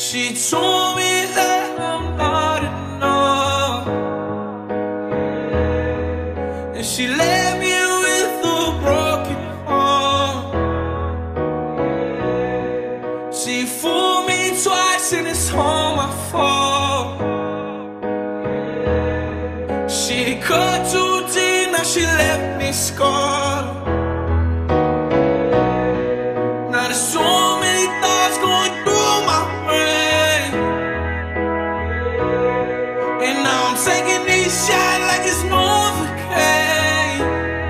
She told me that I'm not enough, and she left me with a broken heart. She fooled me twice and it's all my fault. She cut too deep, now she left me scarred. Now there's so many thoughts going through my brain, and now I'm taking these shots like it's Novocaine.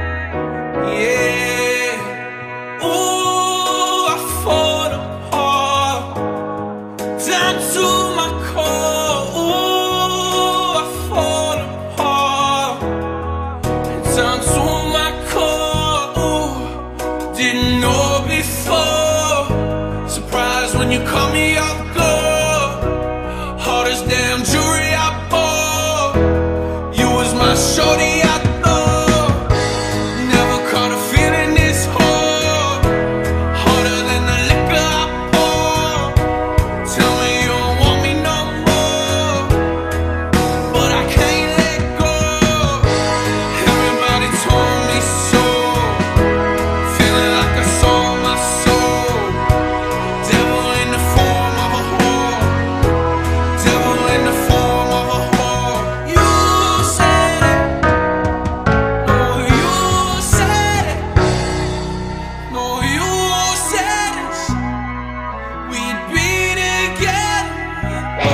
Yeah, ooh, I fall apart, down to my core. Ooh, I fall apart, down to my core. Ooh, didn't know before. Surprised when you call me off guard. Hardest damn jewelry I bought. You was my shorty, I thought. Never caught a feeling this hard. Harder than the liquor I pour. Tell me you don't want me no more, but I can't let go. Everybody told me so. Feeling like I sold my soul. Devil in the form of a whore. Devil in the form of a whore. You said it. No, you said it. No, you said it. We'd be together. Oh,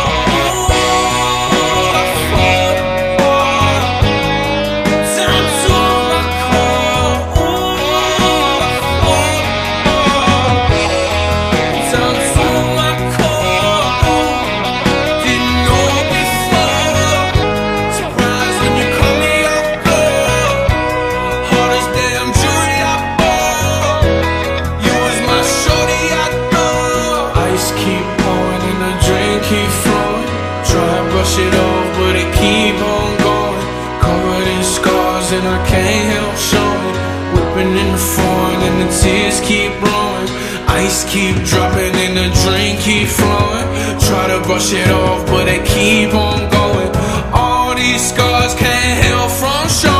I fall apart, down to my core. Ooh, I fall apart, down to my core. Didn't know before. Surprised when you call me off guard. Hardest damn jewelry I bought. You was my shorty, I thought. Ice keep pouring and the drink keep flowing. Try to brush it off, but it keep on going. Covered in scars and I can't help showing. Whipping in the foreign and the tears keep blowing. Ice keep dropping and the drink keep flowing. Try to brush it off, but it keep on going. All these scars can't help from showing.